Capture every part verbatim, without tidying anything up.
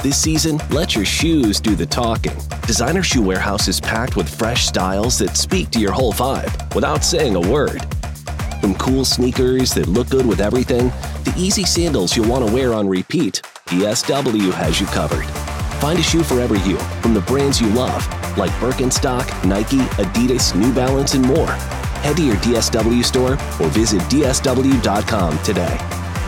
This season, let your shoes do the talking. Designer Shoe Warehouse is packed with fresh styles that speak to your whole vibe without saying a word. From cool sneakers that look good with everything, to easy sandals you'll want to wear on repeat, D S W has you covered. Find a shoe for every you from the brands you love, like Birkenstock, Nike, Adidas, New Balance, and more. Head to your D S W store or visit D S W dot com today.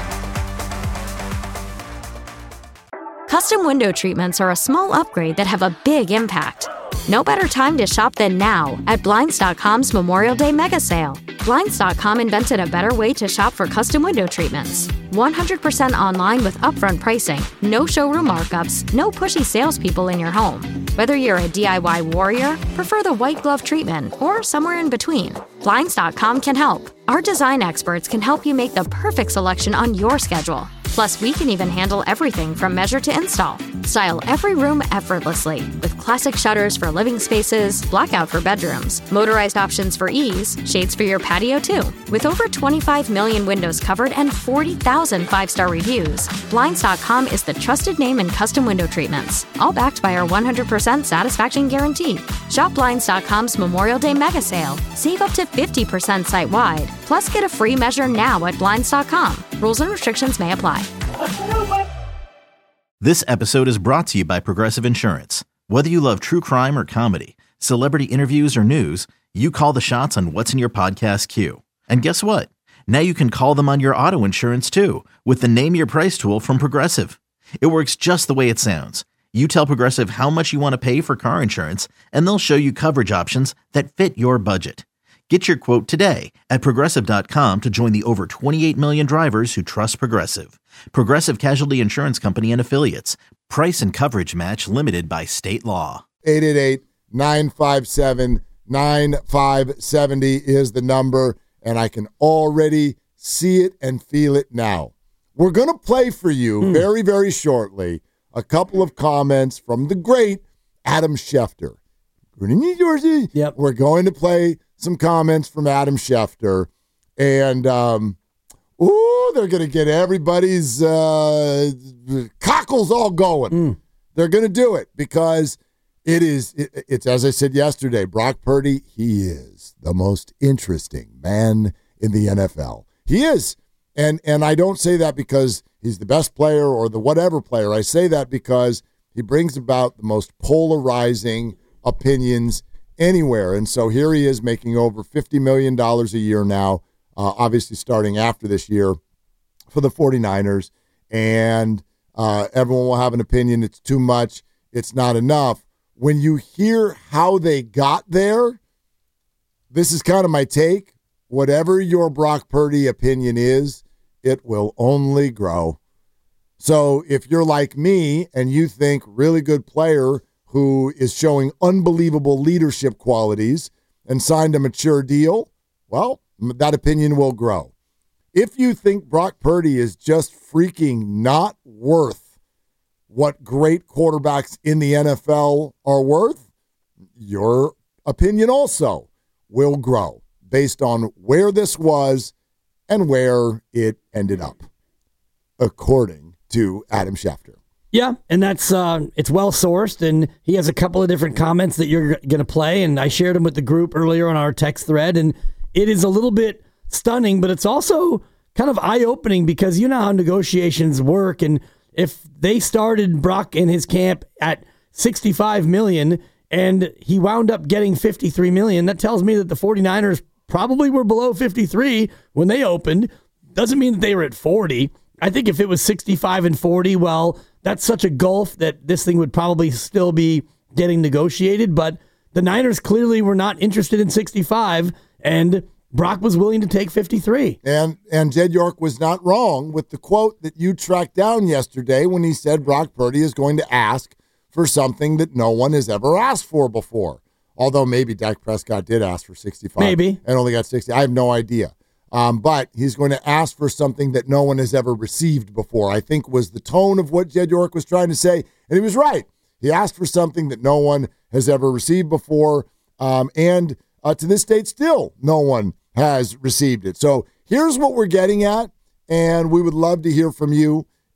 Custom window treatments are a small upgrade that have a big impact. No better time to shop than now at Blinds dot com's Memorial Day Mega Sale. Blinds dot com invented a better way to shop for custom window treatments. one hundred percent online with upfront pricing, no showroom markups, no pushy salespeople in your home. Whether you're a D I Y warrior, prefer the white glove treatment, or somewhere in between, Blinds dot com can help. Our design experts can help you make the perfect selection on your schedule. Plus, we can even handle everything from measure to install. Style every room effortlessly with classic shutters for living spaces, blackout for bedrooms, motorized options for ease, shades for your patio too. With over twenty-five million windows covered and forty thousand five-star reviews, Blinds dot com is the trusted name in custom window treatments, all backed by our one hundred percent satisfaction guarantee. Shop Blinds dot com's Memorial Day Mega Sale. Save up to fifty percent site-wide. Plus, get a free measure now at Blinds dot com. Rules and restrictions may apply. This episode is brought to you by Progressive Insurance. Whether you love true crime or comedy, celebrity interviews or news, you call the shots on what's in your podcast queue. And guess what? Now you can call them on your auto insurance too with the Name Your Price tool from Progressive. It works just the way it sounds. You tell Progressive how much you want to pay for car insurance, and they'll show you coverage options that fit your budget. Get your quote today at Progressive dot com to join the over twenty-eight million drivers who trust Progressive. Progressive Casualty Insurance Company and Affiliates. Price and coverage match limited by state law. eight eight eight, nine five seven, nine five seven zero is the number, and I can already see it and feel it now. We're going to play for you mm. very, very shortly a couple of comments from the great Adam Schefter. Yep. We're going to play some comments from Adam Schefter, and um, ooh, they're going to get everybody's uh, cockles all going. Mm. They're going to do it because it is. It, it's as I said yesterday. Brock Purdy, he is the most interesting man in the N F L. He is, and and I don't say that because he's the best player or the whatever player. I say that because he brings about the most polarizing opinions anywhere. And so here he is making over fifty million dollars a year now, uh, obviously starting after this year for the 49ers. And uh, everyone will have an opinion. It's too much. It's not enough. When you hear how they got there, this is kind of my take. Whatever your Brock Purdy opinion is, it will only grow. So if you're like me and you think really good player who is showing unbelievable leadership qualities and signed a mature deal, well, that opinion will grow. If you think Brock Purdy is just freaking not worth what great quarterbacks in the N F L are worth, your opinion also will grow based on where this was and where it ended up, according to Adam Schefter. Yeah, and that's uh, it's well sourced, and he has a couple of different comments that you're going to play, and I shared them with the group earlier on our text thread, and it is a little bit stunning, but it's also kind of eye-opening because you know how negotiations work, and if they started Brock in his camp at sixty-five million dollars and he wound up getting fifty-three million dollars, that tells me that the 49ers probably were below fifty-three when they opened. Doesn't mean that they were at forty. I think if it was sixty-five and forty, well, that's such a gulf that this thing would probably still be getting negotiated. But the Niners clearly were not interested in sixty-five, and Brock was willing to take fifty-three. And and Jed York was not wrong with the quote that you tracked down yesterday when he said Brock Purdy is going to ask for something that no one has ever asked for before. Although maybe Dak Prescott did ask for sixty-five. Maybe. And only got sixty. I have no idea. Um, but he's going to ask for something that no one has ever received before, I think was the tone of what Jed York was trying to say. And he was right. He asked for something that no one has ever received before. Um, and uh, to this date, still no one has received it. So here's what we're getting at. And we would love to hear from you.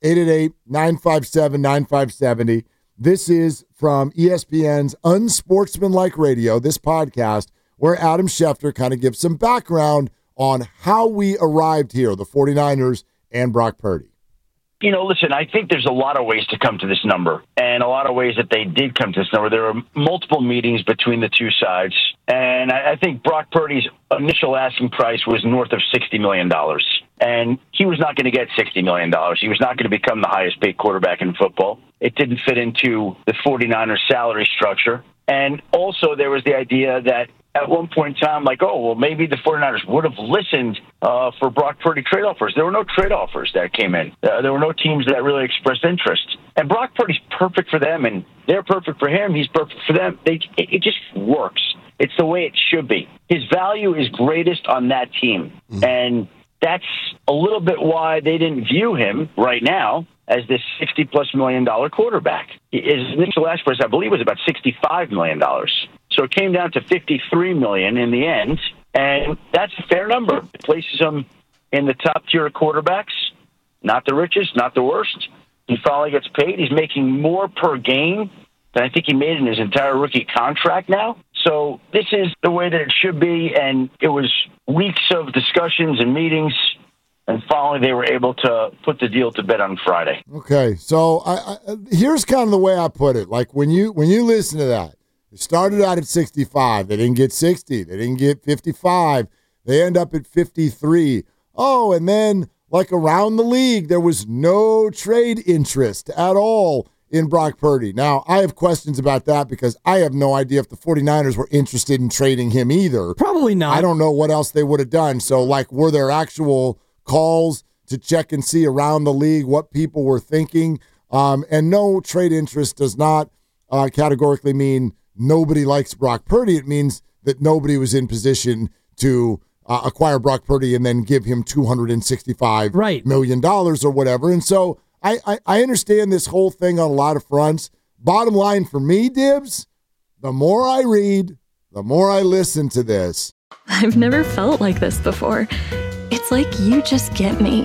eight eight eight, nine five seven, nine five seven zero. This is from E S P N's Unsportsmanlike Radio, this podcast, where Adam Schefter kind of gives some background on how we arrived here, the 49ers and Brock Purdy. You know, listen, I think there's a lot of ways to come to this number, and a lot of ways that they did come to this number. There were multiple meetings between the two sides, and I, I think Brock Purdy's initial asking price was north of sixty million dollars, and he was not going to get sixty million dollars. He was not going to become the highest-paid quarterback in football. It didn't fit into the 49ers salary structure, and also there was the idea that at one point in time, like, oh, well, maybe the 49ers would have listened uh, for Brock Purdy trade offers. There were no trade offers that came in. Uh, there were no teams that really expressed interest. And Brock Purdy's perfect for them, and they're perfect for him. He's perfect for them. They, it, it just works. It's the way it should be. His value is greatest on that team. Mm-hmm. And that's a little bit why they didn't view him right now as this sixty-plus million dollar quarterback. His initial ask price, I believe, was about sixty-five million dollars. So it came down to fifty-three million dollars in the end, and that's a fair number. It places him in the top tier of quarterbacks, not the richest, not the worst. He finally gets paid. He's making more per game than I think he made in his entire rookie contract now. So this is the way that it should be, and it was weeks of discussions and meetings, and finally they were able to put the deal to bed on Friday. Okay, so I, I, here's kind of the way I put it. Like when you when you listen to that, they started out at sixty-five. They didn't get sixty. They didn't get fifty-five. They end up at fifty-three. Oh, and then like around the league, there was no trade interest at all in Brock Purdy. Now, I have questions about that because I have no idea if the 49ers were interested in trading him either. Probably not. I don't know what else they would have done. So, like, were there actual calls to check and see around the league what people were thinking? Um, and no trade interest does not uh, categorically mean nobody likes Brock Purdy. It means that nobody was in position to uh, acquire Brock Purdy and then give him two hundred sixty-five right. million dollars or whatever. And so I, I, I understand this whole thing on a lot of fronts. Bottom line for me, Dibs, the more I read, the more I listen to this. I've never felt like this before. It's like you just get me.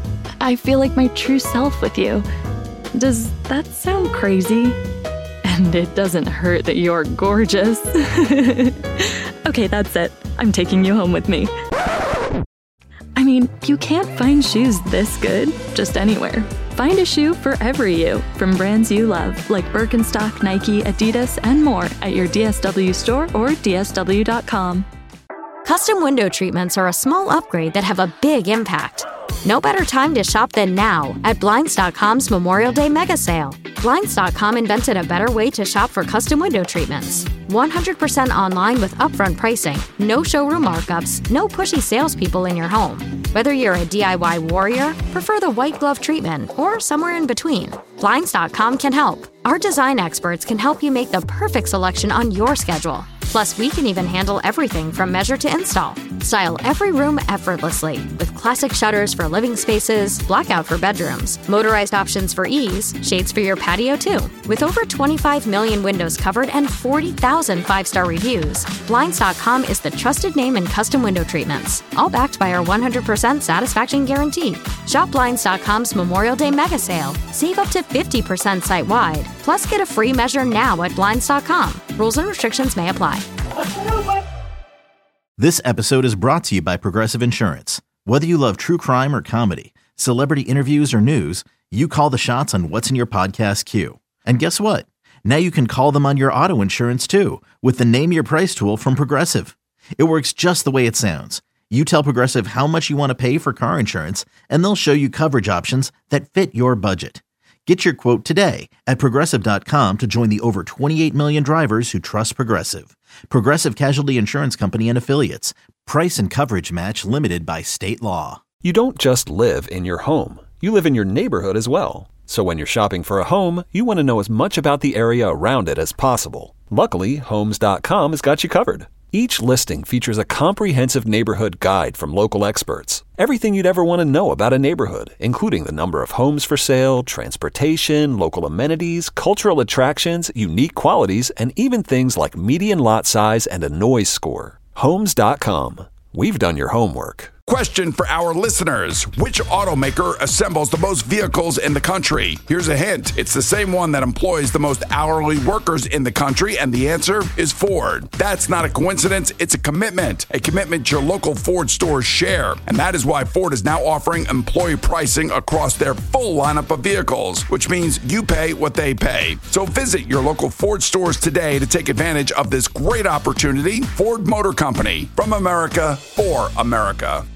I feel like my true self with you. Does that sound crazy? And it doesn't hurt that you're gorgeous. Okay, that's it. I'm taking you home with me. I mean, you can't find shoes this good just anywhere. Find a shoe for every you from brands you love, like Birkenstock, Nike, Adidas, and more at your D S W store or D S W dot com. Custom window treatments are a small upgrade that have a big impact. No better time to shop than now at Blinds dot com's Memorial Day Mega Sale. Blinds dot com invented a better way to shop for custom window treatments. one hundred percent online with upfront pricing, no showroom markups, no pushy salespeople in your home. Whether you're a D I Y warrior, prefer the white glove treatment, or somewhere in between, Blinds dot com can help. Our design experts can help you make the perfect selection on your schedule. Plus, we can even handle everything from measure to install. Style every room effortlessly with classic shutters for living spaces, blackout for bedrooms, motorized options for ease, shades for your patio too. With over twenty-five million windows covered and forty thousand five-star reviews, Blinds dot com is the trusted name in custom window treatments, all backed by our one hundred percent satisfaction guarantee. Shop Blinds dot com's Memorial Day Mega Sale. Save up to fifty percent site-wide. Plus, get a free measure now at Blinds dot com. Rules and restrictions may apply. This episode is brought to you by Progressive Insurance. Whether you love true crime or comedy, celebrity interviews or news, you call the shots on what's in your podcast queue. And guess what? Now you can call them on your auto insurance too with the Name Your Price tool from Progressive. It works just the way it sounds. You tell Progressive how much you want to pay for car insurance, and they'll show you coverage options that fit your budget. Get your quote today at Progressive dot com to join the over twenty-eight million drivers who trust Progressive. Progressive Casualty Insurance Company and Affiliates. Price and coverage match limited by state law. You don't just live in your home. You live in your neighborhood as well. So when you're shopping for a home, you want to know as much about the area around it as possible. Luckily, Homes dot com has got you covered. Each listing features a comprehensive neighborhood guide from local experts. Everything you'd ever want to know about a neighborhood, including the number of homes for sale, transportation, local amenities, cultural attractions, unique qualities, and even things like median lot size and a noise score. Homes dot com. We've done your homework. Question for our listeners. Which automaker assembles the most vehicles in the country? Here's a hint. It's the same one that employs the most hourly workers in the country, and the answer is Ford. That's not a coincidence. It's a commitment. A commitment your local Ford stores share. And that is why Ford is now offering employee pricing across their full lineup of vehicles, which means you pay what they pay. So visit your local Ford stores today to take advantage of this great opportunity. Ford Motor Company. From America, for America.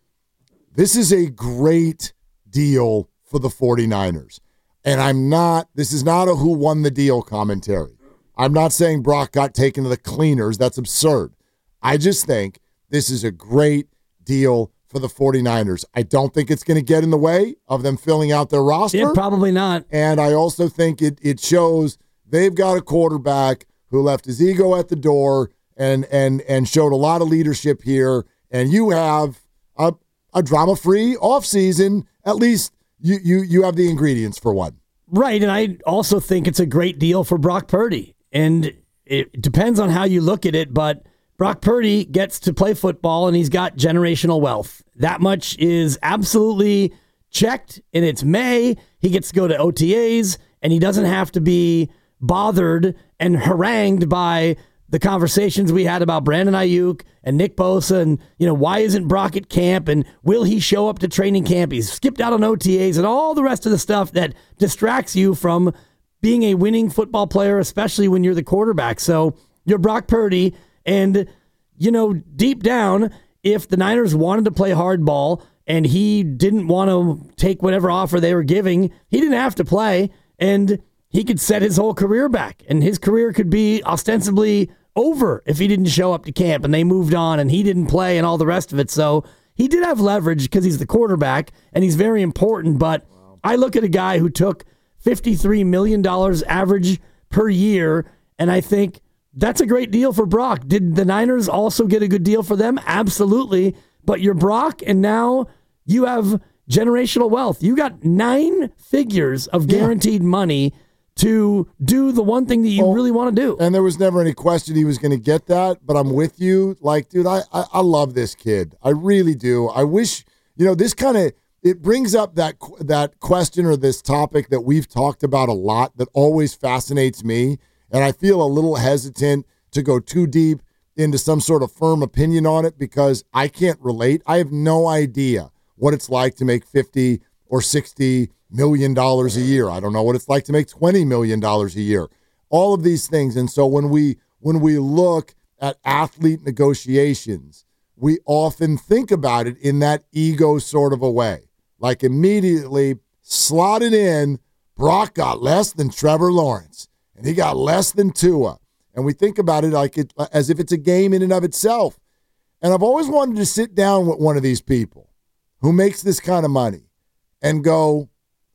This is a great deal for the 49ers. And I'm not, this is not a who won the deal commentary. I'm not saying Brock got taken to the cleaners. That's absurd. I just think this is a great deal for the 49ers. I don't think it's going to get in the way of them filling out their roster. Yeah, probably not. And I also think it it shows they've got a quarterback who left his ego at the door and and and showed a lot of leadership here. And you have a a drama-free offseason. At least you you you have the ingredients for one. Right, and I also think it's a great deal for Brock Purdy. And it depends on how you look at it, but Brock Purdy gets to play football, and he's got generational wealth. That much is absolutely checked, and it's May. He gets to go to O T As, and he doesn't have to be bothered and harangued by the conversations we had about Brandon Ayuk and Nick Bosa and, you know, why isn't Brock at camp and will he show up to training camp? He's skipped out on O T As and all the rest of the stuff that distracts you from being a winning football player, especially when you're the quarterback. So you're Brock Purdy, and, you know, deep down, if the Niners wanted to play hardball and he didn't want to take whatever offer they were giving, he didn't have to play, and he could set his whole career back, and his career could be ostensibly over if he didn't show up to camp and they moved on and he didn't play and all the rest of it. So he did have leverage because he's the quarterback and he's very important. But wow. I look at a guy who took fifty-three million dollars average per year, and I think that's a great deal for Brock. Did the Niners also get a good deal for them? Absolutely. But you're Brock, and now you have generational wealth. You got nine figures of guaranteed yeah. money to do the one thing that you oh, really want to do. And there was never any question he was going to get that, but I'm with you. Like, dude, I, I, I love this kid. I really do. I wish, you know, this kind of, it brings up that that question or this topic that we've talked about a lot that always fascinates me, and I feel a little hesitant to go too deep into some sort of firm opinion on it because I can't relate. I have no idea what it's like to make fifty or sixty million dollars a year. I don't know what it's like to make twenty million dollars a year. All of these things. And so when we when we look at athlete negotiations, we often think about it in that ego sort of a way. Like immediately slotted in, Brock got less than Trevor Lawrence, and he got less than Tua. And we think about it like it as if it's a game in and of itself. And I've always wanted to sit down with one of these people who makes this kind of money and go, what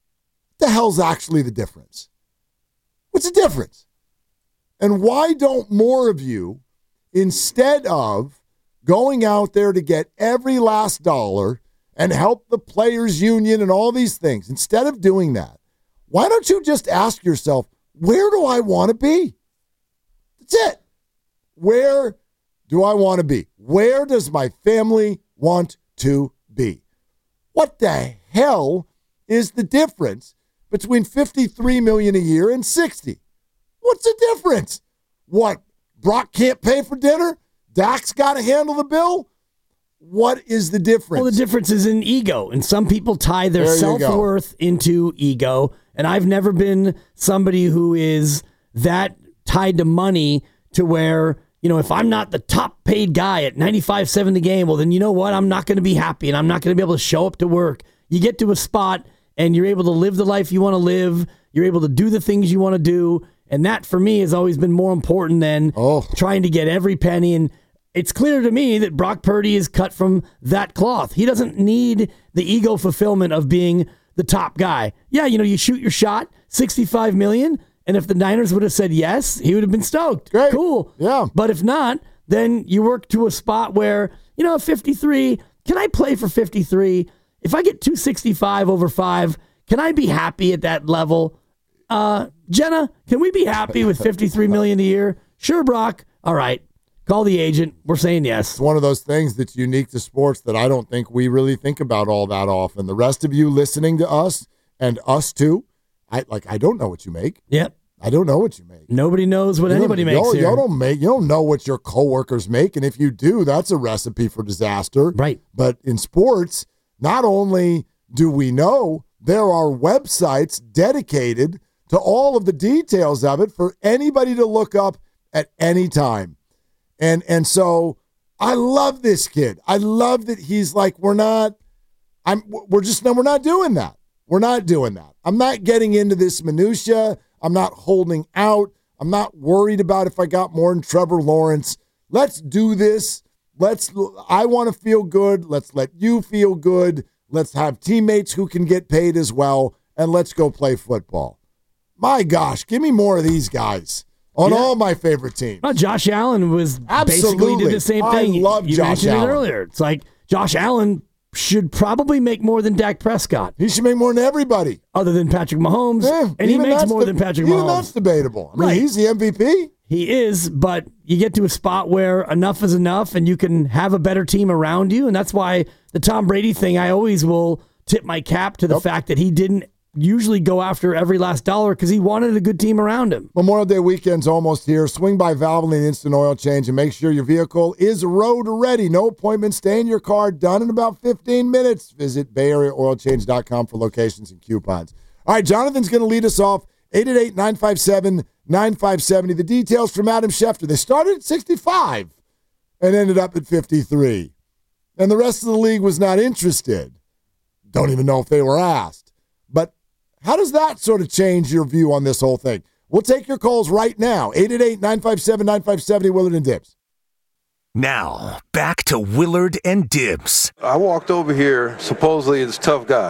the hell's actually the difference? What's the difference? And why don't more of you, instead of going out there to get every last dollar and help the players union and all these things, instead of doing that, why don't you just ask yourself, where do I want to be? That's it. Where do I want to be? Where does my family want to be? What the hell is the difference between fifty-three million dollars a year and sixty? What's the difference? What, Brock can't pay for dinner? Dak's got to handle the bill? What is the difference? Well, the difference is in ego, and some people tie their self-worth into ego, and I've never been somebody who is that tied to money to where, you know, if I'm not the top paid guy at ninety-five seven the game, well, then you know what? I'm not going to be happy, and I'm not going to be able to show up to work. You get to a spot, and you're able to live the life you want to live. You're able to do the things you want to do, and that, for me, has always been more important than oh. trying to get every penny. And it's clear to me that Brock Purdy is cut from that cloth. He doesn't need the ego fulfillment of being the top guy. Yeah, you know, you shoot your shot, sixty-five million dollars, and if the Niners would have said yes, he would have been stoked. Great. Cool. Yeah. But if not, then you work to a spot where, you know, fifty-three, can I play for fifty-three? If I get two sixty-five over five, can I be happy at that level? Uh, Jenna, can we be happy with fifty-three million dollars a year? Sure, Brock. All right. Call the agent. We're saying yes. It's one of those things that's unique to sports that I don't think we really think about all that often. The rest of you listening to us and us too, I like. I don't know what you make. Yep. I don't know what you make. Nobody knows what you anybody makes y'all, here. Y'all don't make. You don't know what your coworkers make, and if you do, that's a recipe for disaster. Right. But in sports, not only do we know, there are websites dedicated to all of the details of it for anybody to look up at any time. And and so I love this kid. I love that he's like, we're not, I'm we're just no, we're not doing that. We're not doing that. I'm not getting into this minutia. I'm not holding out. I'm not worried about if I got more than Trevor Lawrence. Let's do this. Let's I want to feel good. Let's let you feel good. Let's have teammates who can get paid as well, and let's go play football. My gosh, give me more of these guys on yeah. all my favorite teams. Well, Josh Allen was Absolutely. basically did the same thing. I love you Josh mentioned Allen. it earlier. It's like Josh Allen should probably make more than Dak Prescott. He should make more than everybody. Other than Patrick Mahomes. Yeah, and he makes more the, than Patrick even Mahomes. That's debatable. I mean, right. he's the M V P. He is, but you get to a spot where enough is enough and you can have a better team around you. And that's why the Tom Brady thing, I always will tip my cap to the yep. fact that he didn't usually go after every last dollar because he wanted a good team around him. Memorial Day weekend's almost here. Swing by Valvoline Instant Oil Change and make sure your vehicle is road ready. No appointment. Stay in your car. Done in about fifteen minutes. Visit bay area oil change dot com for locations and coupons. All right, Jonathan's going to lead us off. eight eight eight, nine five seven, nine five seven zero. The details from Adam Schefter. They started at sixty-five and ended up at fifty-three. And the rest of the league was not interested. Don't even know if they were asked. But how does that sort of change your view on this whole thing? We'll take your calls right now. eight eight eight, nine five seven, nine five seven zero, Willard and Dibs. Now, back to Willard and Dibs. I walked over here, supposedly this tough guy.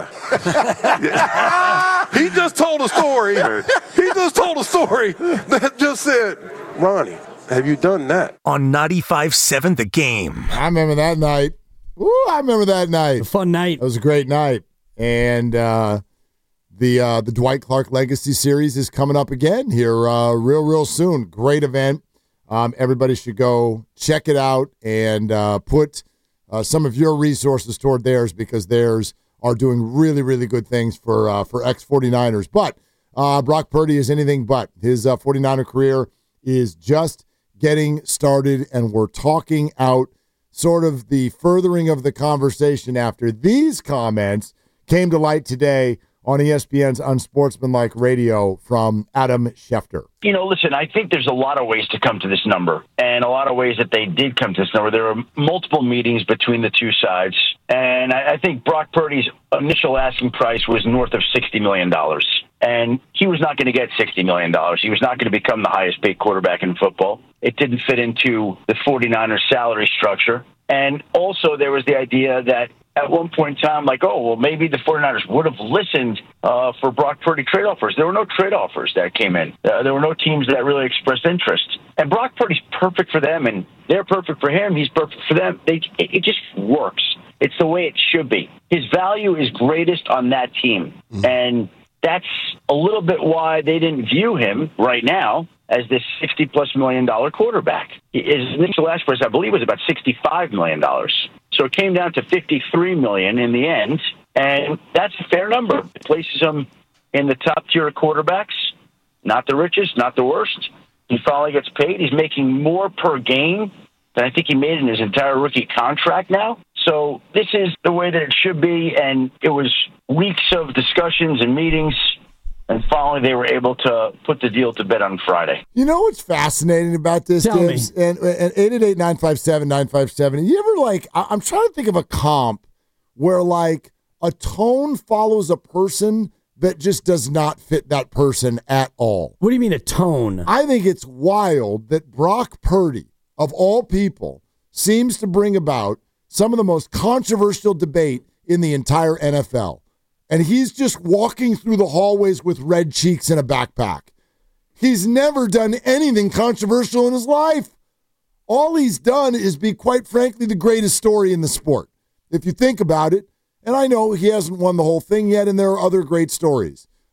He just told a story. He just told a story that just said, Ronnie, have you done that? On ninety-five seven The Game. I remember that night. Ooh, I remember that night. A fun night. It was a great night. And uh, the uh, the Dwight Clark Legacy Series is coming up again here uh, real, real soon. Great event. Um, everybody should go check it out and uh, put uh, some of your resources toward theirs because theirs are doing really, really good things for uh, for ex forty-niners. But uh, Brock Purdy is anything but. His uh, forty-niner career is just getting started, and we're talking out sort of the furthering of the conversation after these comments came to light today on E S P N's Unsportsmanlike Radio from Adam Schefter. You know, listen, I think there's a lot of ways to come to this number, and a lot of ways that they did come to this number. There were multiple meetings between the two sides, and I, I think Brock Purdy's initial asking price was north of sixty million dollars, and he was not going to get sixty million dollars. He was not going to become the highest-paid quarterback in football. It didn't fit into the forty-niners salary structure, and also there was the idea that at one point in time, like, oh, well, maybe the forty-niners would have listened uh, for Brock Purdy trade offers. There were no trade offers that came in. Uh, there were no teams that really expressed interest. And Brock Purdy's perfect for them, and they're perfect for him. He's perfect for them. They, it, it just works. It's the way it should be. His value is greatest on that team. Mm-hmm. And that's a little bit why they didn't view him right now as this sixty-plus million dollar quarterback. His initial ask price, I believe, was about sixty-five million dollars. So it came down to fifty-three million dollars in the end, and that's a fair number. It places him in the top tier of quarterbacks, not the richest, not the worst. He finally gets paid. He's making more per game than I think he made in his entire rookie contract now. So this is the way that it should be, and it was weeks of discussions and meetings, and finally they were able to put the deal to bed on Friday. You know what's fascinating about this, Tell Dibs? me. And, and eight eight eight, nine five seven, nine five seven. You ever, like, I, I'm trying to think of a comp where, like, a tone follows a person that just does not fit that person at all. What do you mean a tone? I think it's wild that Brock Purdy, of all people, seems to bring about some of the most controversial debate in the entire N F L. And he's just walking through the hallways with red cheeks and a backpack. He's never done anything controversial in his life. All he's done is be, quite frankly, the greatest story in the sport. If you think about it, and I know he hasn't won the whole thing yet, and there are other great stories.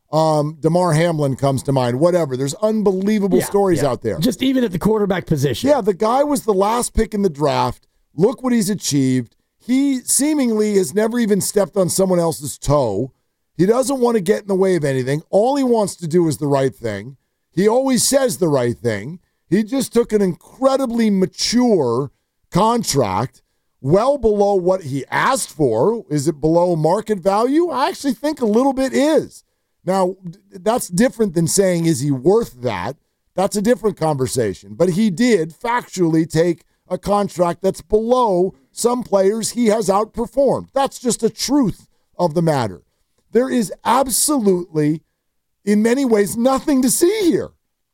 Um, DeMar Hamlin comes to mind. Whatever. There's unbelievable Yeah, stories yeah. out there. Just even at the quarterback position. Yeah, the guy was the last pick in the draft. Look what he's achieved. He seemingly has never even stepped on someone else's toe. He doesn't want to get in the way of anything. All he wants to do is the right thing. He always says the right thing. He just took an incredibly mature contract, well below what he asked for. Is it below market value? I actually think a little bit is. Now, that's different than saying, is he worth that? That's a different conversation. But he did factually take a contract that's below some players he has outperformed. That's just the truth of the matter. There is absolutely, in many ways, nothing to see here.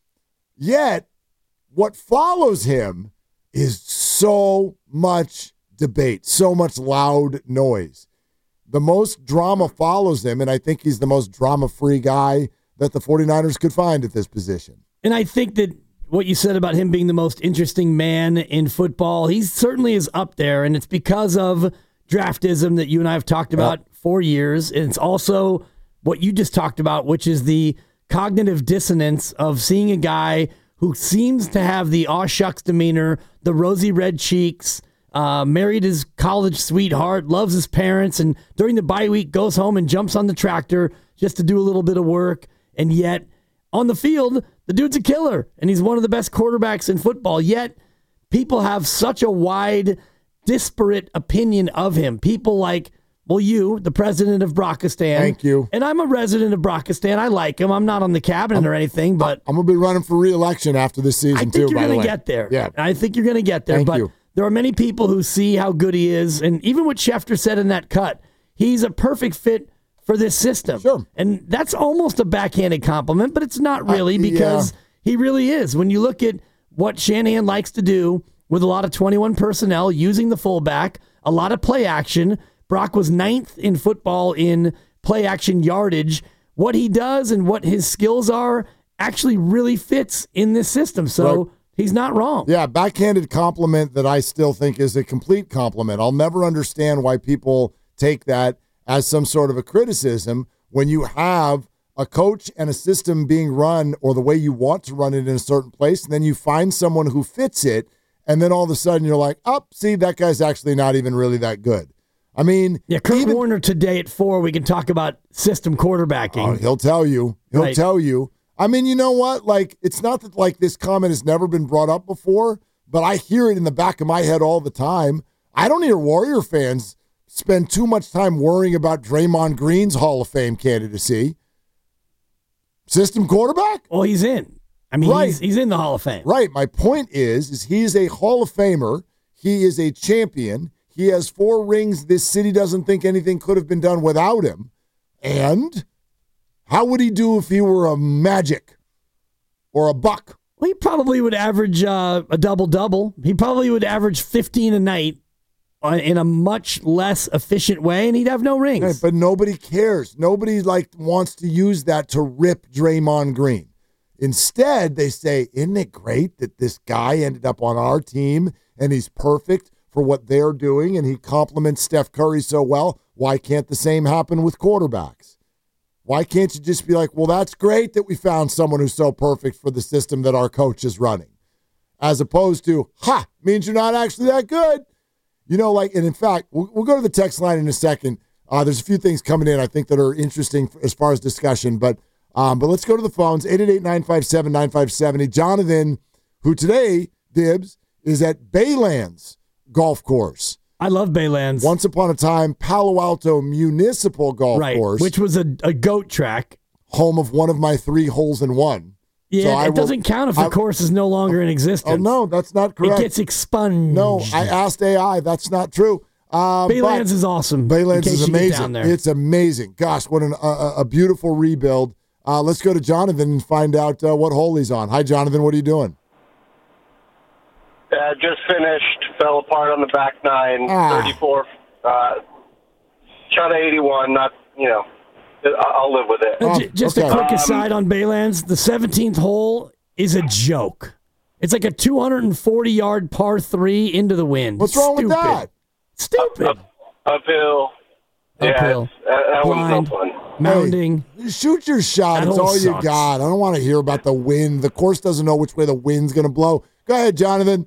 Yet, what follows him is so much debate, so much loud noise. The most drama follows him, and I think he's the most drama-free guy that the 49ers could find at this position. And I think that what you said about him being the most interesting man in football, he certainly is up there, and it's because of draftism that you and I have talked about yep. for years. And it's also what you just talked about, which is the cognitive dissonance of seeing a guy who seems to have the aw shucks demeanor, the rosy red cheeks, uh, married his college sweetheart, loves his parents, and during the bye week goes home and jumps on the tractor just to do a little bit of work. And yet, on the field, the dude's a killer, and he's one of the best quarterbacks in football. Yet, people have such a wide, disparate opinion of him. People like, well, you, the president of Brochistan. Thank you. And I'm a resident of Brochistan. I like him. I'm not on the cabinet I'm, or anything, but I'm going to be running for re-election after this season, I think too, you're by going the to way. get there. Yeah. I think you're going to get there. Thank but you. There are many people who see how good he is, and even what Schefter said in that cut, he's a perfect fit for this system. Sure. And that's almost a backhanded compliment, but it's not really uh, because yeah. he really is. When you look at what Shanahan likes to do with a lot of twenty-one personnel, using the fullback, a lot of play action. Brock was ninth in football in play action yardage. What he does and what his skills are actually really fits in this system. So right. he's not wrong. Yeah, backhanded compliment that I still think is a complete compliment. I'll never understand why people take that as some sort of a criticism when you have a coach and a system being run or the way you want to run it in a certain place, and then you find someone who fits it, and then all of a sudden you're like, oh, see, that guy's actually not even really that good. I mean, yeah, Kurt even, Warner today at four, we can talk about system quarterbacking. Oh, he'll tell you. He'll right. tell you. I mean, you know what? Like, it's not that like this comment has never been brought up before, but I hear it in the back of my head all the time. I don't hear Warrior fans spend too much time worrying about Draymond Green's Hall of Fame candidacy. System quarterback? Well, he's in. I mean, right. he's, he's in the Hall of Fame. Right. My point is, is he is a Hall of Famer. He is a champion. He has four rings. This city doesn't think anything could have been done without him. And how would he do if he were a Magic or a Buck? Well, he probably would average uh, a double-double. He probably would average fifteen a night in a much less efficient way, and he'd have no rings. Right, but nobody cares. Nobody like wants to use that to rip Draymond Green. Instead, they say, isn't it great that this guy ended up on our team and he's perfect for what they're doing and he compliments Steph Curry so well? Why can't the same happen with quarterbacks? Why can't you just be like, well, that's great that we found someone who's so perfect for the system that our coach is running, as opposed to, ha, means you're not actually that good. You know, like, and in fact, we'll, we'll go to the text line in a second. Uh, there's a few things coming in I think that are interesting as far as discussion, but um, but let's go to the phones, eight eight eight, nine five seven, nine five seven zero. Jonathan, who today, Dibs, is at Baylands Golf Course. I love Baylands. Once upon a time, Palo Alto Municipal Golf right, Course. Which was a, a goat track. Home of one of my three holes in one. Yeah, so it I will, doesn't count if the I, course is no longer in existence. Oh, no, that's not correct. It gets expunged. No, I asked A I. That's not true. Um, Baylands is awesome. Baylands is amazing. It's amazing. Gosh, what an, uh, a beautiful rebuild. Uh, let's go to Jonathan and find out uh, what hole he's on. Hi, Jonathan. What are you doing? Uh, just finished. Fell apart on the back nine. Ah. thirty-four. Uh, shot eighty-one. Not, you know, I'll live with it. Uh, j- just okay. a quick Um, aside on Baylands. The seventeenth hole is a joke. It's like a two hundred forty-yard par three into the wind. What's wrong Stupid. with that? Stupid. Up, uphill. uphill. Yeah, that, that Blind, one's no fun. Mounding. Hey, shoot your shot. That It's hole all you sucks. got. I don't want to hear about the wind. The course doesn't know which way the wind's going to blow. Go ahead, Jonathan.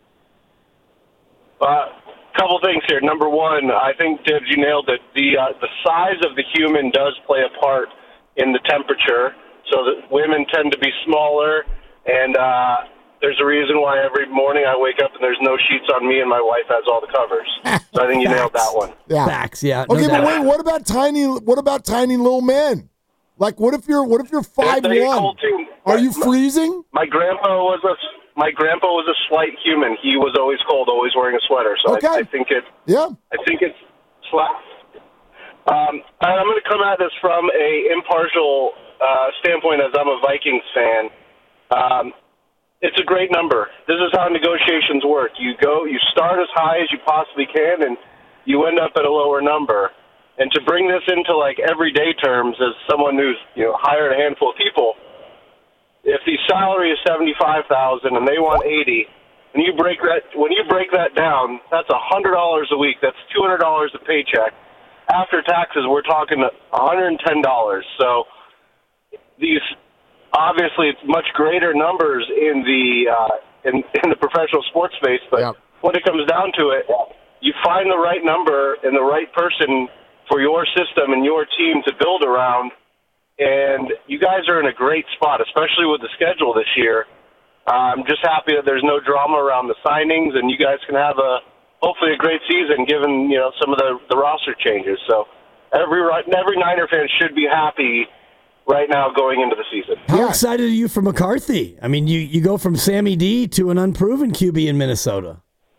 Uh, couple things here. Number one, I think, Dibs, you nailed it. The uh, the size of the human does play a part in the temperature. So that women tend to be smaller, and uh, there's a reason why every morning I wake up and there's no sheets on me, and my wife has all the covers. So I think you nailed that one. Yeah. Facts, yeah. no Okay, but doubt. wait. What about tiny? What about tiny little men? Like, what if you're? What if you're five They get one? cold, too. Are you My- freezing? My grandpa was a my grandpa was a slight human. He was always cold, always wearing a sweater. So Okay. I, I think it. Yeah. I think it's slack. Um, and I'm going to come at this from a impartial uh, standpoint, as I'm a Vikings fan. Um, it's a great number. This is how negotiations work. You go, you start as high as you possibly can, and you end up at a lower number. And to bring this into like everyday terms, as someone who's you know hired a handful of people, if the salary is seventy-five thousand and they want eighty, and you break that when you break that down, that's a hundred dollars a week. That's two hundred dollars a paycheck. After taxes, we're talking one hundred and ten dollars. So these obviously it's much greater numbers in the uh, in in the professional sports space, but Yeah. when it comes down to it, you find the right number and the right person for your system and your team to build around. And you guys are in a great spot, especially with the schedule this year. Uh, I'm just happy that there's no drama around the signings, and you guys can have a hopefully a great season, given you know some of the, the roster changes. So every every Niner fan should be happy right now going into the season. How Yeah. excited are you for McCarthy? I mean, you, you go from Sammy D to an unproven Q B in Minnesota.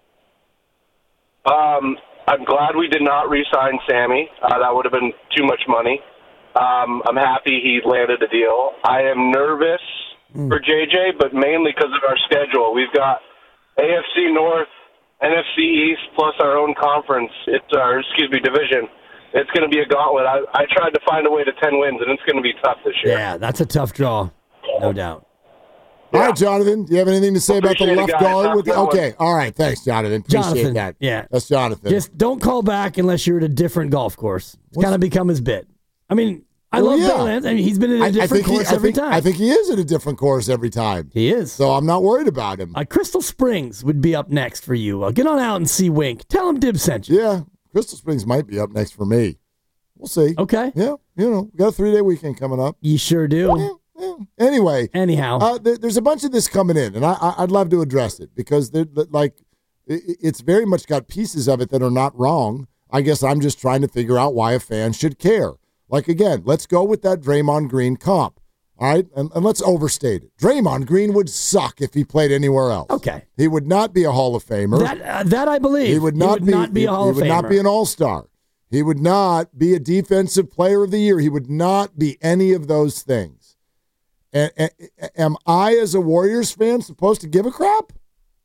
Um, I'm glad we did not re-sign Sammy. Uh, that would have been too much money. Um, I'm happy he landed a deal. I am nervous Mm. for J J, but mainly because of our schedule. We've got A F C North, N F C East, plus our own conference. It's our, excuse me, division. It's going to be a gauntlet. I, I tried to find a way to ten wins, and it's going to be tough this year. Yeah, that's a tough draw, no doubt. All right, Jonathan. Do you have anything to say about the Appreciate it, left guys. guard? Have With a good one. okay. All right. Thanks, Jonathan. Appreciate Jonathan, that. yeah. That's Jonathan. Just don't call back unless you're at a different golf course. It's kind of become his bit. I mean, I Well, love yeah. Bill Lance. I mean, he's been at a I, I different think he, course I every think, time. I think he is at a different course every time. he is. So I'm not worried about him. Uh, Crystal Springs would be up next for you. Uh, get on out and see Wink. Tell him Dib sent you. Yeah, Crystal Springs might be up next for me. We'll see. Okay. Yeah, you know, we got a three day weekend coming up. You sure do. Yeah, yeah. Anyway, Anyhow. uh, there, there's a bunch of this coming in, and I, I, I'd love to address it because they're like, it, it's very much got pieces of it that are not wrong. I guess I'm just trying to figure out why a fan should care. Like again, let's go with that Draymond Green comp. All right, and, and let's overstate it. Draymond Green would suck if he played anywhere else. Okay. He would not be a Hall of Famer. That uh, that I believe. He would not, he would be, not be he, a Hall he of would Famer. not be an all-star. He would not be a defensive player of the year. He would not be any of those things. And, and, am I, as a Warriors fan, supposed to give a crap?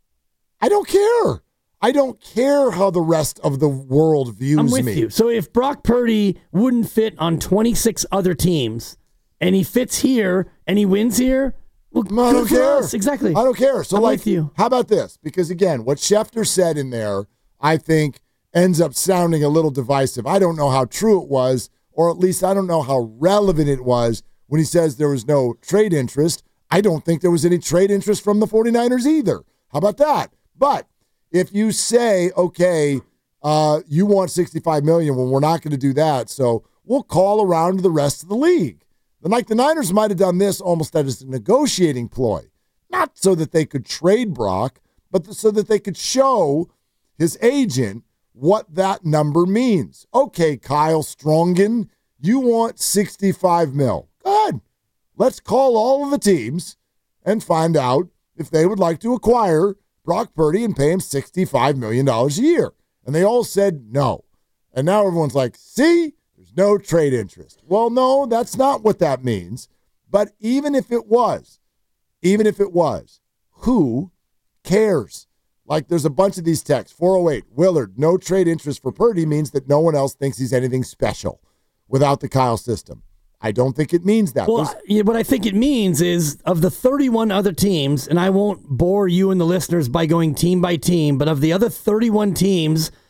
I don't care. I don't care how the rest of the world views I'm with me. you. So if Brock Purdy wouldn't fit on twenty-six other teams, and he fits here and he wins here, well, I don't good for care. us. Exactly. I don't care. So, I'm like, with you. how about this? Because, again, what Schefter said in there, I think, ends up sounding a little divisive. I don't know how true it was, or at least I don't know how relevant it was when he says there was no trade interest. I don't think there was any trade interest from the 49ers either. How about that? But if you say, okay, uh, you want sixty-five million dollars, well, we're not going to do that, so we'll call around to the rest of the league. Then, like, the Niners might have done this almost as a negotiating ploy, not so that they could trade Brock, but so that they could show his agent what that number means. Okay, Kyle Strongen, you want sixty-five mil. Go ahead. Let's call all of the teams and find out if they would like to acquire Brock Purdy and pay him sixty-five million dollars a year. And they all said no. And now everyone's like, see, there's no trade interest. Well, no, that's not what that means. But even if it was, even if it was, who cares? Like, there's a bunch of these texts. four oh eight, Willard, no trade interest for Purdy means that no one else thinks he's anything special without the Kyle system. I don't think it means that. Well, There's- yeah, what I think it means is of the thirty-one other teams, and I won't bore you and the listeners by going team by team, but of the other thirty-one teams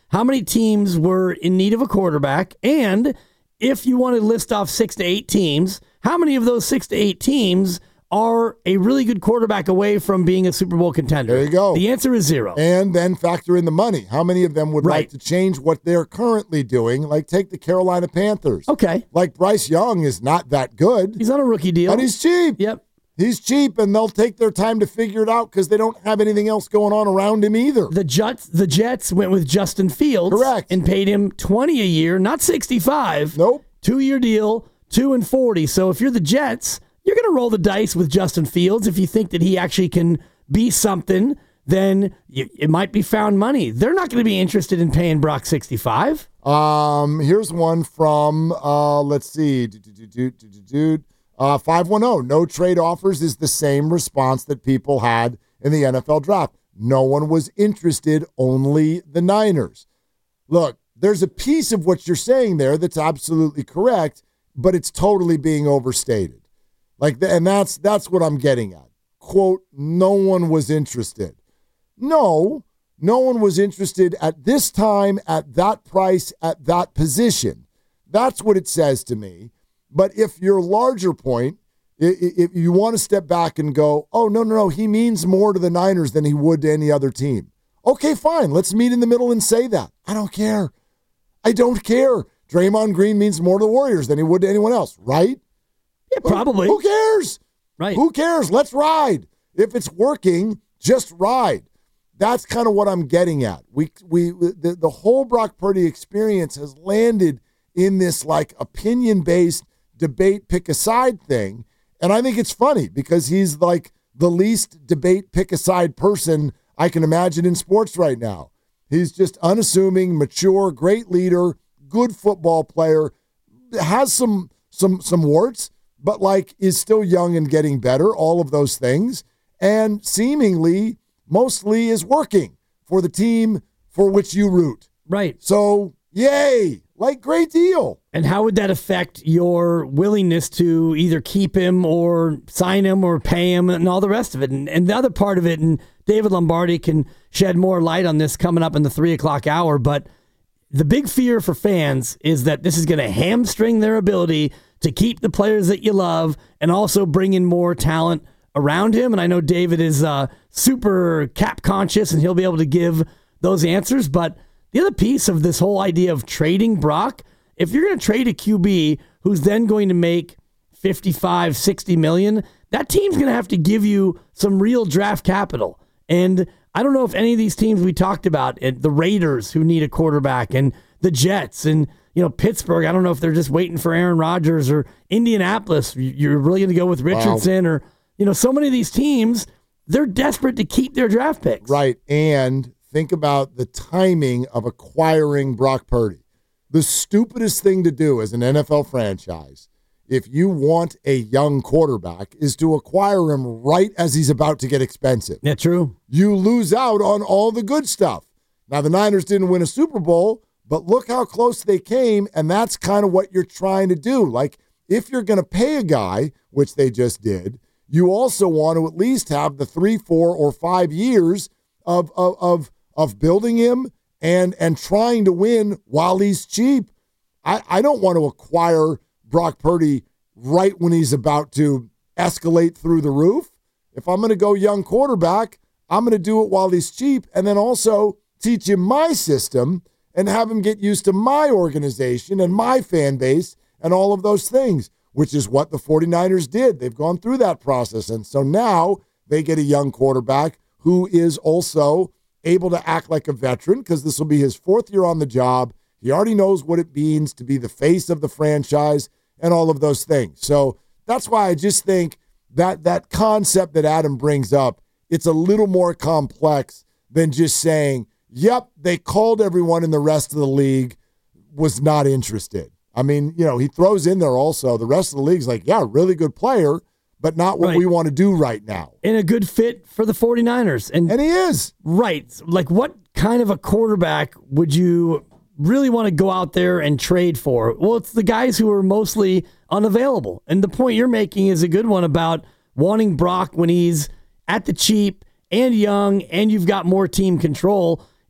how many teams were in need of a quarterback, and if you want to list off six to eight teams, how many of those six to eight teams are a really good quarterback away from being a Super Bowl contender? There you go. The answer is zero. And then factor in the money. How many of them would Right. like to change what they're currently doing? Like take the Carolina Panthers. Okay. Like Bryce Young is not that good. He's on a rookie deal. But he's cheap. Yep. He's cheap, and they'll take their time to figure it out because they don't have anything else going on around him either. The Jets, the Jets went with Justin Fields. Correct. And paid him twenty a year, not sixty-five. Nope. Two-year deal, two and forty. So if you're the Jets, you're going to roll the dice with Justin Fields. If you think that he actually can be something, then you, it might be found money. They're not going to be interested in paying Brock sixty-five. Um, here's one from, uh, let's see, do, do, do, do, do, do. Uh, five one zero, no trade offers is the same response that people had in the N F L draft. No one was interested, only the Niners. Look, there's a piece of what you're saying there that's absolutely correct, but it's totally being overstated. Like, the, and that's that's what I'm getting at. Quote, no one was interested. No, no one was interested at this time, at that price, at that position. That's what it says to me. But if your larger point, if you want to step back and go, oh, no, no, no, he means more to the Niners than he would to any other team. Okay, fine. Let's meet in the middle and say that. I don't care. I don't care. Draymond Green means more to the Warriors than he would to anyone else, right? Yeah, probably. Who cares? Right. Who cares? Let's ride. If it's working, just ride. That's kind of what I'm getting at. We we the, the whole Brock Purdy experience has landed in this like opinion-based debate pick a side thing. And I think it's funny because he's like the least debate pick a side person I can imagine in sports right now. He's just unassuming, mature, great leader, good football player, has some some some warts, but like is still young and getting better, all of those things, and seemingly mostly is working for the team for which you root. Right. So, yay, like great deal. And how would that affect your willingness to either keep him or sign him or pay him and all the rest of it? And, and the other part of it, and David Lombardi can shed more light on this coming up in the three o'clock hour, but the big fear for fans is that this is going to hamstring their ability to keep the players that you love and also bring in more talent around him. And I know David is uh, super cap conscious and he'll be able to give those answers. But the other piece of this whole idea of trading Brock, if you're going to trade a Q B who's then going to make fifty-five, sixty million, that team's going to have to give you some real draft capital. And I don't know if any of these teams we talked about, the Raiders who need a quarterback and the Jets and, you know, Pittsburgh, I don't know if they're just waiting for Aaron Rodgers, or Indianapolis, you're really going to go with Richardson, wow. or, you know, so many of these teams, they're desperate to keep their draft picks. Right. And think about the timing of acquiring Brock Purdy. The stupidest thing to do as an N F L franchise, if you want a young quarterback, is to acquire him right as he's about to get expensive. Yeah, true. You lose out on all the good stuff. Now, the Niners didn't win a Super Bowl, but look how close they came, and that's kind of what you're trying to do. Like, if you're going to pay a guy, which they just did, you also want to at least have the three, four, or five years of of of, of building him and and trying to win while he's cheap. I, I don't want to acquire Brock Purdy right when he's about to escalate through the roof. If I'm going to go young quarterback, I'm going to do it while he's cheap and then also teach him my system and have him get used to my organization and my fan base and all of those things, which is what the 49ers did. They've gone through that process. And so now they get a young quarterback who is also able to act like a veteran because this will be his fourth year on the job. He already knows what it means to be the face of the franchise and all of those things. So that's why I just think that that concept that Adam brings up, it's a little more complex than just saying, yep, they called everyone in the rest of the league was not interested. I mean, you know, he throws in there also the rest of the league's like, yeah, really good player, but not what right. we want to do right now. And a good fit for the 49ers. And, and he is. Right. Like, what kind of a quarterback would you really want to go out there and trade for? Well, it's the guys who are mostly unavailable. And the point you're making is a good one about wanting Brock when he's at the cheap and young and you've got more team control.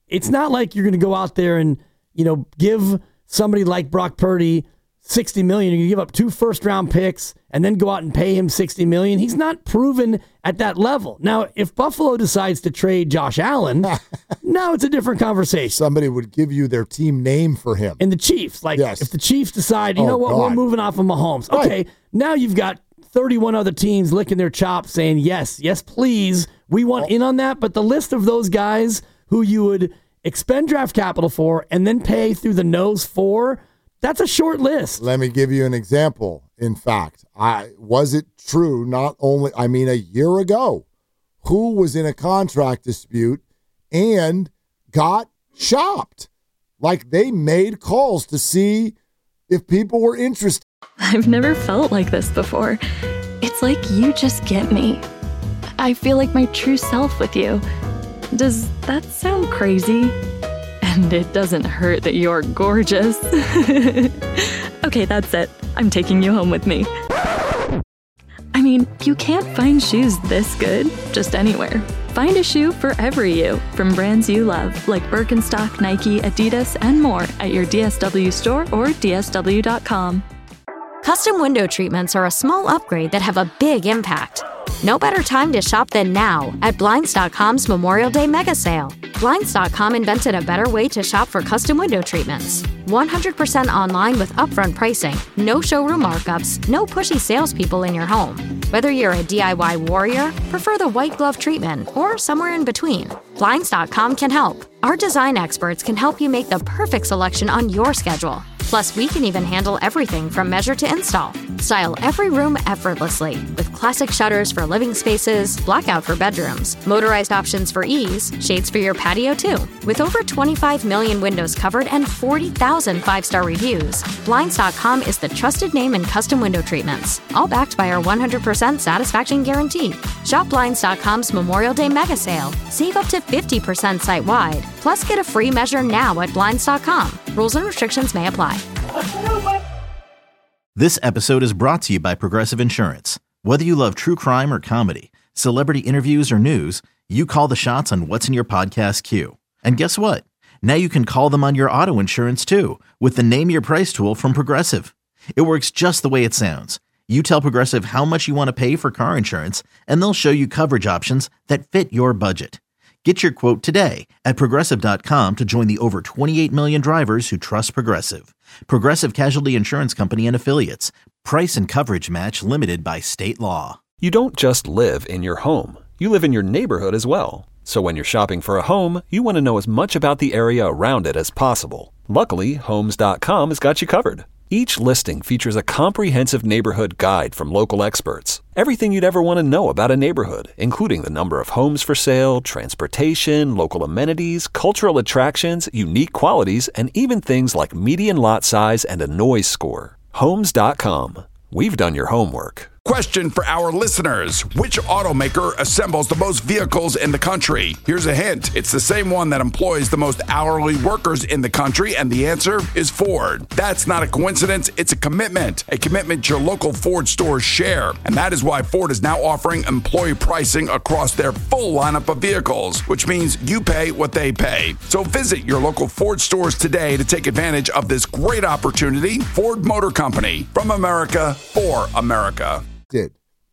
it's not like you're going to go out there and, you know, give somebody like Brock Purdy sixty million dollars. You give up two first round picks and then go out and pay him sixty million dollars. He's not proven at that level. Now, if Buffalo decides to trade Josh Allen, now it's a different conversation. Somebody would give you their team name for him. And the Chiefs, like yes. if the Chiefs decide, you oh, know what, God. we're moving off of Mahomes. Okay, right. Now you've got thirty-one other teams licking their chops saying, yes, yes, please, we want oh. in on that. But the list of those guys who you would expend draft capital for and then pay through the nose for, that's a short list. Let me give you an example. In fact, I was it true not only, I mean, a year ago, who was in a contract dispute and got shopped? Like they made calls to see if people were interested. I've never felt like this before. It's like you just get me. I feel like my true self with you. Does that sound crazy? And it doesn't hurt that you're gorgeous. Okay, that's it. I'm taking you home with me. I mean, you can't find shoes this good just anywhere. Find a shoe for every you from brands you love, like Birkenstock, Nike, Adidas, and more at your D S W store or D S W dot com. Custom window treatments are a small upgrade that have a big impact. No better time to shop than now at Blinds dot com's Memorial Day Mega Sale. Blinds dot com invented a better way to shop for custom window treatments. one hundred percent online with upfront pricing, no showroom markups, no pushy salespeople in your home. Whether you're a D I Y warrior, prefer the white glove treatment, or somewhere in between, Blinds dot com can help. Our design experts can help you make the perfect selection on your schedule. Plus, we can even handle everything from measure to install. Style every room effortlessly with classic shutters for living spaces, blackout for bedrooms, motorized options for ease, shades for your patio too. With over twenty-five million windows covered and forty thousand five-star reviews, Blinds dot com is the trusted name in custom window treatments, all backed by our one hundred percent satisfaction guarantee. Shop Blinds dot com's Memorial Day Mega Sale. Save up to fifty percent site-wide. Plus, get a free measure now at Blinds dot com. Rules and restrictions may apply. This episode is brought to you by Progressive Insurance. Whether you love true crime or comedy, celebrity interviews or news, you call the shots on what's in your podcast queue. And guess what? Now you can call them on your auto insurance too with the Name Your Price tool from Progressive. It works just the way it sounds. You tell Progressive how much you want to pay for car insurance, and they'll show you coverage options that fit your budget. Get your quote today at Progressive dot com to join the over twenty-eight million drivers who trust Progressive. Progressive Casualty Insurance Company and Affiliates. Price and coverage match limited by state law. You don't just live in your home. You live in your neighborhood as well. So when you're shopping for a home, you want to know as much about the area around it as possible. Luckily, Homes dot com has got you covered. Each listing features a comprehensive neighborhood guide from local experts. Everything you'd ever want to know about a neighborhood, including the number of homes for sale, transportation, local amenities, cultural attractions, unique qualities, and even things like median lot size and a noise score. Homes dot com. We've done your homework. Question for our listeners. Which automaker assembles the most vehicles in the country? Here's a hint. It's the same one that employs the most hourly workers in the country, and the answer is Ford. That's not a coincidence. It's a commitment. A commitment your local Ford stores share. And that is why Ford is now offering employee pricing across their full lineup of vehicles, which means you pay what they pay. So visit your local Ford stores today to take advantage of this great opportunity. Ford Motor Company. From America, for America. Did.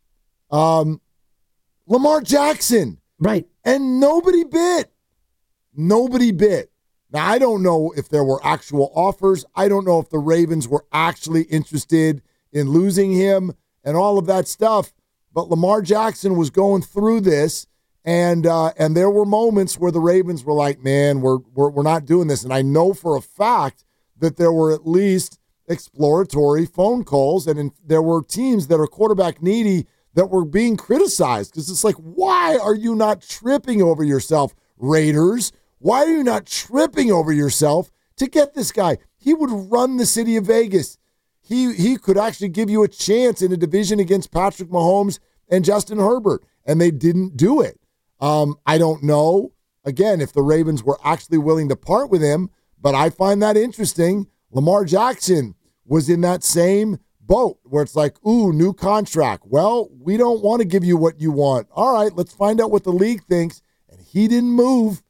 Um, Lamar Jackson. Right. And nobody bit. Nobody bit. Now, I don't know if there were actual offers. I don't know if the Ravens were actually interested in losing him and all of that stuff. But Lamar Jackson was going through this, and uh, and there were moments where the Ravens were like, man, we're, we're, we're not doing this. And I know for a fact that there were at least exploratory phone calls, and in, there were teams that are quarterback needy that were being criticized because it's like, why are you not tripping over yourself, Raiders? Why are you not tripping over yourself to get this guy? He would run the city of Vegas. He he could actually give you a chance in a division against Patrick Mahomes and Justin Herbert, and they didn't do it. Um, I don't know, again, if the Ravens were actually willing to part with him, but I find that interesting. Lamar Jackson was in that same boat where it's like, ooh, new contract. Well, we don't want to give you what you want. All right, let's find out what the league thinks. And he didn't move.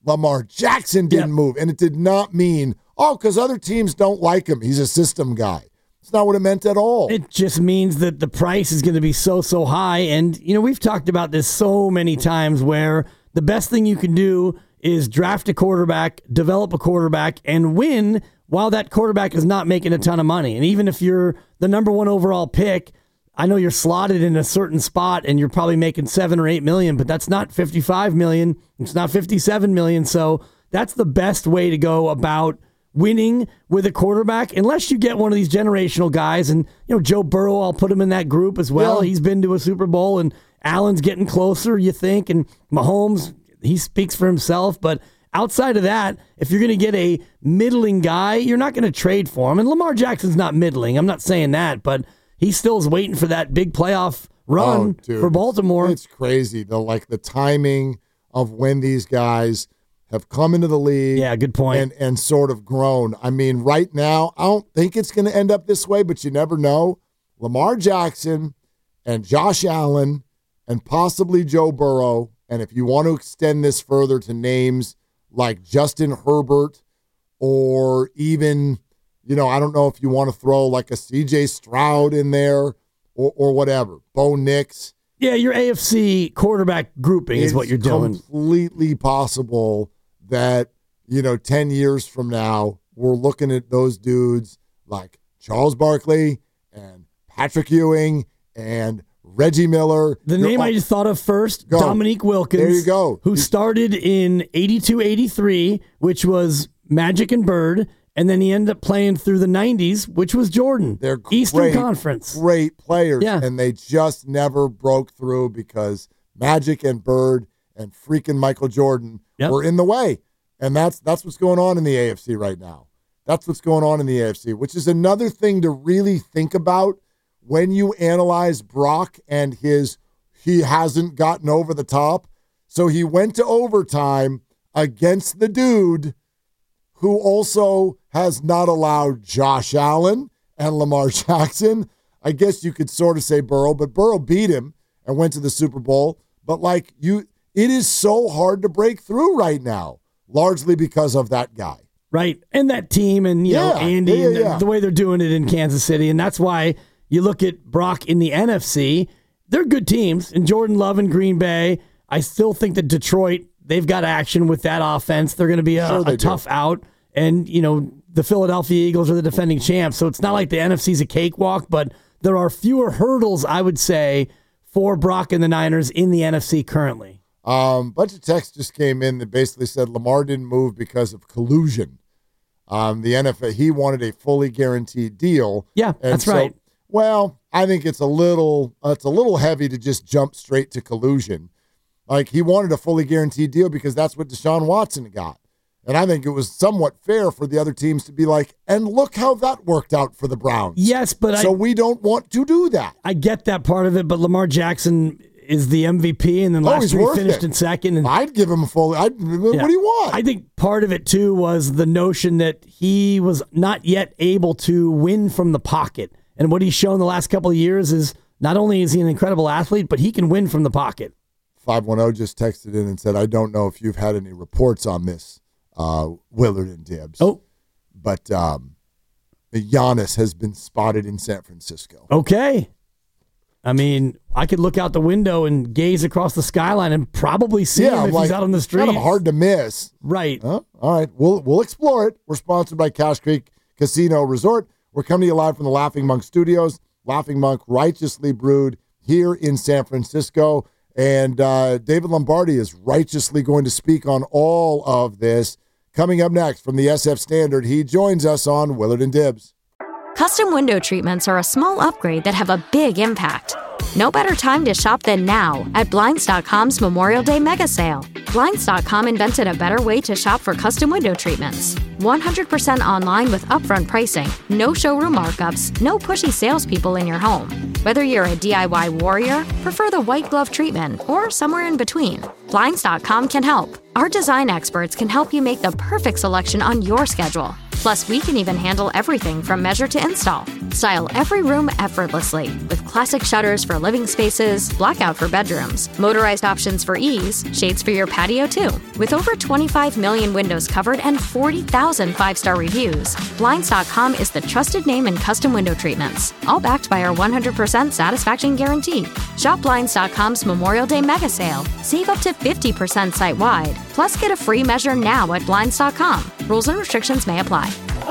Lamar Jackson didn't yep. move. And it did not mean, oh, because other teams don't like him. He's a system guy. It's not what it meant at all. It just means that the price is going to be so, so high. And, you know, we've talked about this so many times where the best thing you can do is draft a quarterback, develop a quarterback, and win while that quarterback is not making a ton of money. And even if you're the number one overall pick, I know you're slotted in a certain spot and you're probably making seven or eight million, but that's not fifty-five million. It's not fifty-seven million. So that's the best way to go about winning with a quarterback, unless you get one of these generational guys. And, you know, Joe Burrow, I'll put him in that group as well. Yeah. He's been to a Super Bowl, and Allen's getting closer, you think, and Mahomes, he speaks for himself. But outside of that, if you're going to get a middling guy, you're not going to trade for him. And Lamar Jackson's not middling. I'm not saying that, but he still is waiting for that big playoff run oh, for Baltimore. It's, it's crazy, the like the timing of when these guys have come into the league. Yeah, good point. And, and sort of grown. I mean, right now, I don't think it's going to end up this way, but you never know. Lamar Jackson and Josh Allen and possibly Joe Burrow, and if you want to extend this further to names like Justin Herbert, or even, you know, I don't know if you want to throw like a C J Stroud in there or, or whatever, Bo Nix. Yeah, your A F C quarterback grouping is what you're doing. It's completely possible that, you know, ten years from now, we're looking at those dudes like Charles Barkley and Patrick Ewing and Reggie Miller. The name I just thought of first, go. Dominique Wilkins. There you go. Who started in eighty-two eighty-three, which was Magic and Bird, and then he ended up playing through the nineties, which was Jordan. They're Eastern great, Conference. Great players, yeah. and they just never broke through because Magic and Bird and freaking Michael Jordan yep. were in the way. And that's that's what's going on in the A F C right now. That's what's going on in the A F C, which is another thing to really think about when you analyze Brock and his he hasn't gotten over the top. So he went to overtime against the dude who also has not allowed Josh Allen and Lamar Jackson. I guess you could sort of say Burrow, but Burrow beat him and went to the Super Bowl. But like you, it is so hard to break through right now, largely because of that guy. Right. And that team and, you yeah. know, Andy yeah, yeah, and the, yeah. the way they're doing it in Kansas City. And that's why you look at Brock in the N F C, they're good teams. And Jordan Love in Green Bay, I still think that Detroit, they've got action with that offense. They're going to be a, sure a tough out. And, you know, the Philadelphia Eagles are the defending champs. So it's not like the N F C's a cakewalk, but there are fewer hurdles, I would say, for Brock and the Niners in the N F C currently. Um, bunch of texts just came in that basically said Lamar didn't move because of collusion. Um, the N F L, he wanted a fully guaranteed deal. Yeah, and that's so, right. Well, I think it's a little, uh, it's a little heavy to just jump straight to collusion. Like he wanted a fully guaranteed deal because that's what Deshaun Watson got. And I think it was somewhat fair for the other teams to be like, and look how that worked out for the Browns. Yes, but so I, we don't want to do that. I get that part of it, but Lamar Jackson is the M V P, and then oh, last year he finished it. in second. And, I'd give him a full. I'd, yeah. What do you want? I think part of it too was the notion that he was not yet able to win from the pocket, and what he's shown the last couple of years is not only is he an incredible athlete, but he can win from the pocket. five one zero just texted in and said, "I don't know if you've had any reports on this, uh, Willard and Dibbs. Oh, but um, Giannis has been spotted in San Francisco. Okay." I mean, I could look out the window and gaze across the skyline and probably see yeah, him if like, he's out on the street. Kind of hard to miss. Right. Huh? All right. We'll we'll explore it. We're sponsored by Cache Creek Casino Resort. We're coming to you live from the Laughing Monk Studios. Laughing Monk, righteously brewed here in San Francisco. And uh, David Lombardi is righteously going to speak on all of this. Coming up next from the S F Standard, he joins us on Willard and Dibbs. Custom window treatments are a small upgrade that have a big impact. No better time to shop than now at Blinds dot com's Memorial Day Mega Sale. Blinds dot com invented a better way to shop for custom window treatments. one hundred percent online with upfront pricing, no showroom markups, no pushy salespeople in your home. Whether you're a D I Y warrior, prefer the white glove treatment, or somewhere in between, Blinds dot com can help. Our design experts can help you make the perfect selection on your schedule. Plus, we can even handle everything from measure to install. Style every room effortlessly with classic shutters for living spaces, blackout for bedrooms, motorized options for ease, shades for your patio too. With over twenty-five million windows covered and forty thousand five-star reviews, Blinds dot com is the trusted name in custom window treatments, all backed by our one hundred percent satisfaction guarantee. Shop Blinds dot com's Memorial Day mega sale. Save up to fifty percent site-wide. Plus, get a free measure now at Blinds dot com. Rules and restrictions may apply.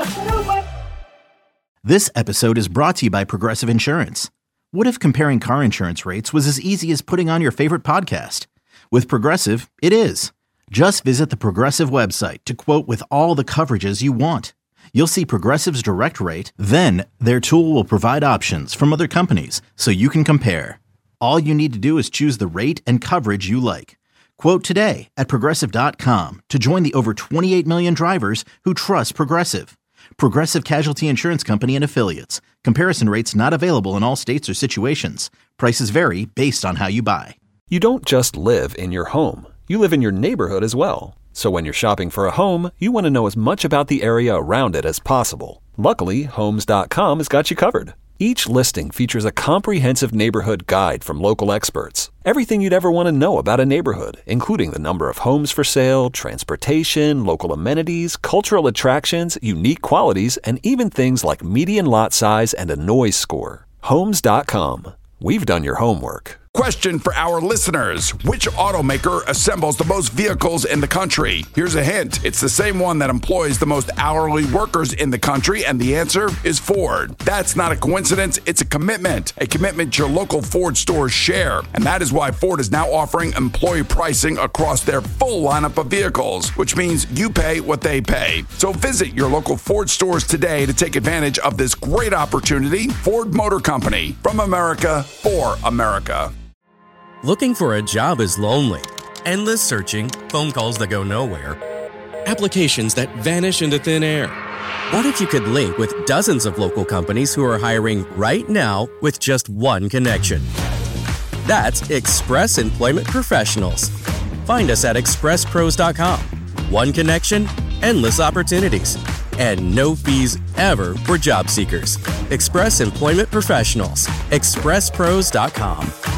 This episode is brought to you by Progressive Insurance. What if comparing car insurance rates was as easy as putting on your favorite podcast? With Progressive, it is. Just visit the Progressive website to quote with all the coverages you want. You'll see Progressive's direct rate, then their tool will provide options from other companies so you can compare. All you need to do is choose the rate and coverage you like. Quote today at Progressive dot com to join the over twenty-eight million drivers who trust Progressive. Progressive Casualty Insurance Company and Affiliates. Comparison rates not available in all states or situations. Prices vary based on how you buy. You don't just live in your home. You live in your neighborhood as well. So when you're shopping for a home, you want to know as much about the area around it as possible. Luckily, Homes dot com has got you covered. Each listing features a comprehensive neighborhood guide from local experts. Everything you'd ever want to know about a neighborhood, including the number of homes for sale, transportation, local amenities, cultural attractions, unique qualities, and even things like median lot size and a noise score. Homes dot com. We've done your homework. Question for our listeners. Which automaker assembles the most vehicles in the country? Here's a hint. It's the same one that employs the most hourly workers in the country, and the answer is Ford. That's not a coincidence. It's a commitment. A commitment your local Ford stores share. And that is why Ford is now offering employee pricing across their full lineup of vehicles, which means you pay what they pay. So visit your local Ford stores today to take advantage of this great opportunity. Ford Motor Company. From America, for America. Looking for a job is lonely. Endless searching, phone calls that go nowhere, applications that vanish into thin air. What if you could link with dozens of local companies who are hiring right now with just one connection? That's Express Employment Professionals. Find us at express pros dot com. One connection, endless opportunities, and no fees ever for job seekers. Express Employment Professionals. express pros dot com.